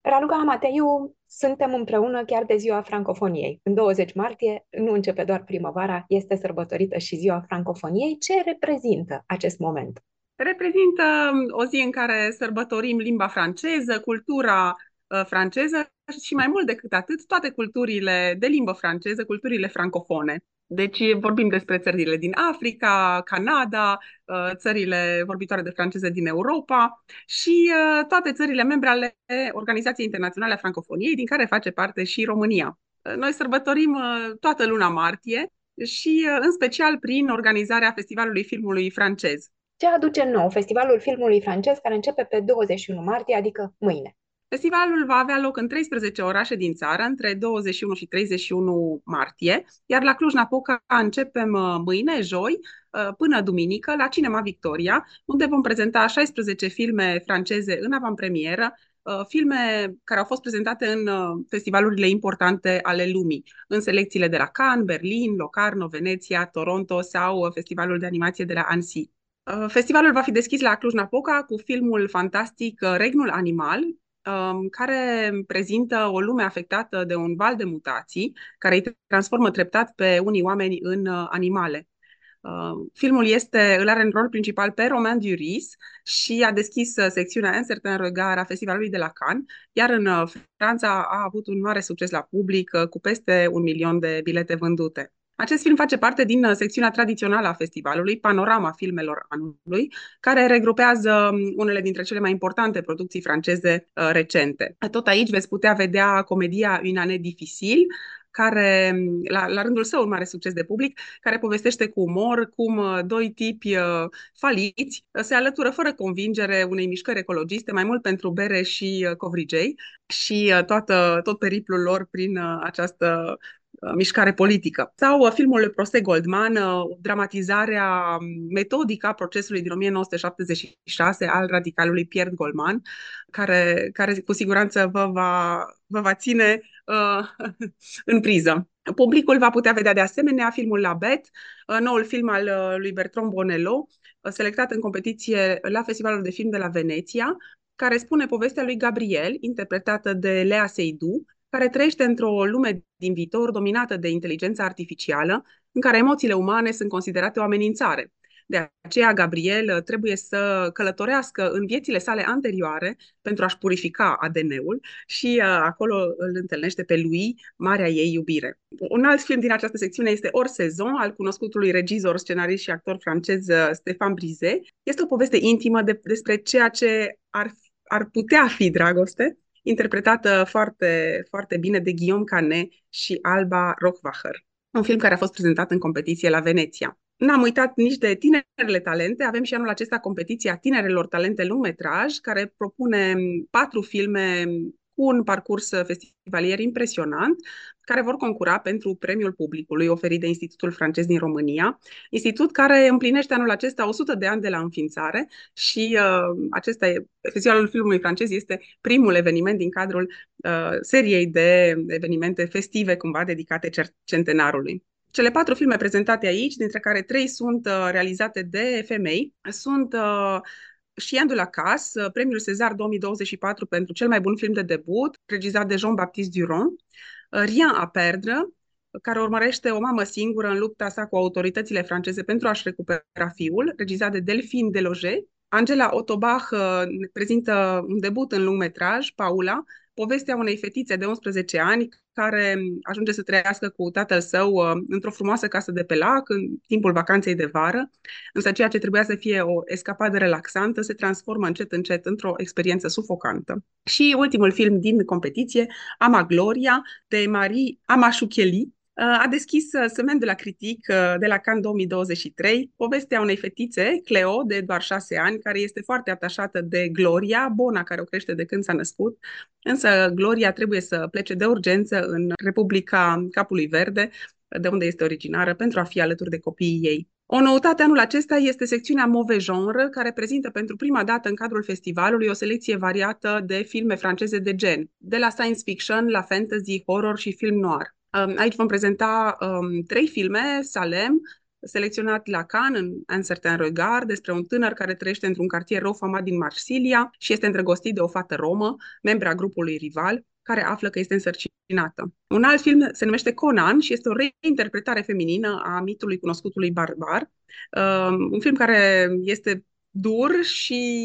Raluca Mateiu, suntem împreună chiar de ziua Francofoniei. În 20 martie nu începe doar primăvara, este sărbătorită și ziua Francofoniei. Ce reprezintă acest moment? Reprezintă o zi în care sărbătorim limba franceză, cultura franceză și mai mult decât atât, toate culturile de limbă franceză, culturile francofone. Deci vorbim despre țările din Africa, Canada, țările vorbitoare de franceză din Europa și toate țările membre ale Organizației Internaționale a Francofoniei, din care face parte și România. Noi sărbătorim toată luna martie și în special prin organizarea Festivalului Filmului Francez. Ce aduce nou Festivalul Filmului Francez, care începe pe 21 martie, adică mâine? Festivalul va avea loc în 13 orașe din țară, între 21 și 31 martie, iar la Cluj-Napoca începem mâine, joi, până duminică, la Cinema Victoria, unde vom prezenta 16 filme franceze în avantpremieră, filme care au fost prezentate în festivalurile importante ale lumii, în selecțiile de la Cannes, Berlin, Locarno, Veneția, Toronto sau Festivalul de Animație de la Annecy. Festivalul va fi deschis la Cluj-Napoca cu filmul fantastic Regnul Animal, care prezintă o lume afectată de un val de mutații care îi transformă treptat pe unii oameni în animale. Filmul îl are în rol principal pe Romain Duris și a deschis secțiunea Un certain regard a Festivalului de la Cannes, iar în Franța a avut un mare succes la public, cu peste 1 milion de bilete vândute. Acest film face parte din secțiunea tradițională a festivalului, Panorama filmelor anului, care regrupează unele dintre cele mai importante producții franceze recente. Tot aici veți putea vedea comedia Une année difficile, care, la rândul său, un mare succes de public, care povestește cu umor cum doi tipi faliți se alătură fără convingere unei mișcări ecologiste, mai mult pentru bere și covrigei și tot periplul lor prin această mișcare politică. Sau filmul Procès Goldman, dramatizarea metodică a procesului din 1976 al radicalului Pierre Goldman, care cu siguranță vă va ține în priză. Publicul va putea vedea de asemenea filmul La Bête, noul film al lui Bertrand Bonello, selectat în competiție la Festivalul de Film de la Veneția, care spune povestea lui Gabriel, interpretată de Lea Seydoux, care trăiește într-o lume din viitor dominată de inteligența artificială, în care emoțiile umane sunt considerate o amenințare. De aceea, Gabriel trebuie să călătorească în viețile sale anterioare pentru a-și purifica ADN-ul și acolo îl întâlnește pe lui, marea ei iubire. Un alt film din această secțiune este Hors Saison, al cunoscutului regizor, scenarist și actor francez Stéphane Brisé. Este o poveste intimă despre ceea ce ar putea fi dragoste, interpretată foarte, foarte bine de Guillaume Canet și Alba Rochwacher. Un film care a fost prezentat în competiție la Veneția. N-am uitat nici de tinerele talente. Avem și anul acesta competiția tinerelor talente lungmetraj, care propune 4 filme cu un parcurs festivalier impresionant, care vor concura pentru premiul publicului oferit de Institutul Francez din România, institut care împlinește anul acesta 100 de ani de la înființare și Festivalul Filmului Francez este primul eveniment din cadrul seriei de evenimente festive cumva dedicate centenarului. Cele 4 filme prezentate aici, dintre care 3 sunt realizate de femei, sunt Chien de la Casse, premiul César 2024 pentru cel mai bun film de debut, regizat de Jean-Baptiste Durand, Rien à perdre, care urmărește o mamă singură în lupta sa cu autoritățile franceze pentru a-și recupera fiul, regizat de Delphine Deloger. Angela Ottobach prezintă un debut în lungmetraj, Paula, povestea unei fetițe de 11 ani care ajunge să trăiască cu tatăl său într-o frumoasă casă de pe lac în timpul vacanței de vară, însă ceea ce trebuia să fie o escapadă relaxantă se transformă încet încet într-o experiență sufocantă. Și ultimul film din competiție, Ama Gloria, de Marie Amachoucheli, a deschis Semaine de la Critique de la Cannes 2023, povestea unei fetițe, Cleo, de doar 6 ani, care este foarte atașată de Gloria, Bona, care o crește de când s-a născut, însă Gloria trebuie să plece de urgență în Republica Capului Verde, de unde este originară, pentru a fi alături de copiii ei. O noutate anul acesta este secțiunea Mauvais Genre, care prezintă pentru prima dată în cadrul festivalului o selecție variată de filme franceze de gen, de la science fiction, la fantasy, horror și film noir. Aici vom prezenta 3 filme, Salem, selecționat la Cannes în Un certain regard, despre un tânăr care trăiește într-un cartier rău famat din Marsilia și este îndrăgostit de o fată romă, membra grupului rival, care află că este însărcinată. Un alt film se numește Conan și este o reinterpretare feminină a mitului cunoscutului barbar. Un film care este dur și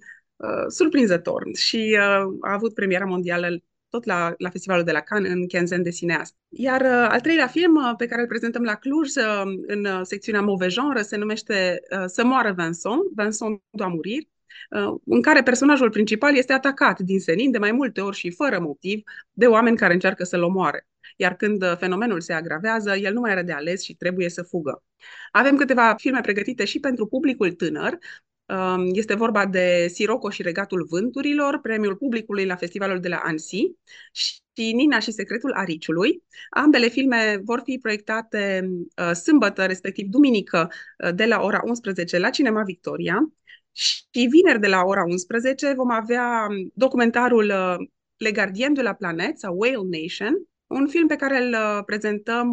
surprinzător și a avut premiera mondială tot la Festivalul de la Cannes în Quinzaine de cinéaste. Iar al treilea film pe care îl prezentăm la Cluj, în secțiunea Mauvais Genre, se numește Să moară Vincent, Vincent doit mourir, în care personajul principal este atacat din senin de mai multe ori și fără motiv de oameni care încearcă să-l omoare. Iar când fenomenul se agravează, el nu mai are de ales și trebuie să fugă. Avem câteva filme pregătite și pentru publicul tânăr. Este vorba de Sirocco și Regatul Vânturilor, premiul publicului la Festivalul de la Annecy, și Nina și Secretul Ariciului. Ambele filme vor fi proiectate sâmbătă, respectiv duminică, de la ora 11 la Cinema Victoria. Și vineri de la ora 11 vom avea documentarul Le Gardien de la Planète sau Whale Nation, un film pe care îl prezentăm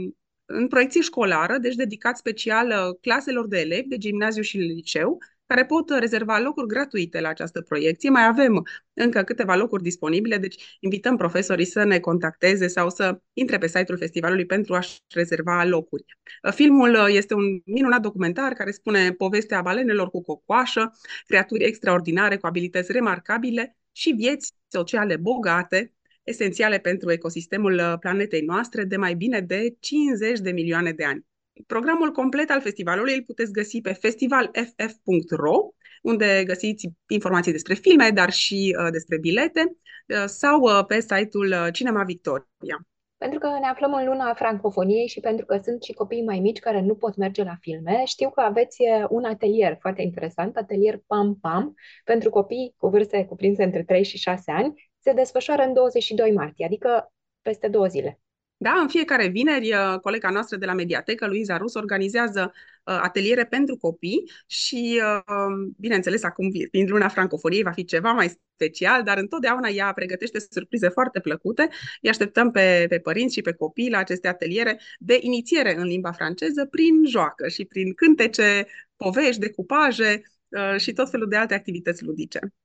în proiecție școlară, deci dedicat special claselor de elevi de gimnaziu și liceu, care pot rezerva locuri gratuite la această proiecție. Mai avem încă câteva locuri disponibile, deci invităm profesorii să ne contacteze sau să intre pe site-ul festivalului pentru a-și rezerva locuri. Filmul este un minunat documentar care spune povestea balenelor cu cocoașă, creaturi extraordinare cu abilități remarcabile și vieți sociale bogate, esențiale pentru ecosistemul planetei noastre de mai bine de 50 de milioane de ani. Programul complet al festivalului îl puteți găsi pe festivalff.ro, unde găsiți informații despre filme, dar și despre bilete, sau pe site-ul Cinema Victoria. Pentru că ne aflăm în luna francofoniei și pentru că sunt și copii mai mici care nu pot merge la filme, știu că aveți un atelier foarte interesant, atelier Pam Pam, pentru copii cu vârste cuprinse între 3 și 6 ani. Se desfășoară în 22 martie, adică peste 2 zile. Da, în fiecare vineri, colega noastră de la Mediatecă, Luiza Rus, organizează ateliere pentru copii și, bineînțeles, acum, fiind luna francofoniei, va fi ceva mai special, dar întotdeauna ea pregătește surprize foarte plăcute. Îi așteptăm pe părinți și pe copii la aceste ateliere de inițiere în limba franceză prin joacă și prin cântece, povești, decupaje și tot felul de alte activități ludice.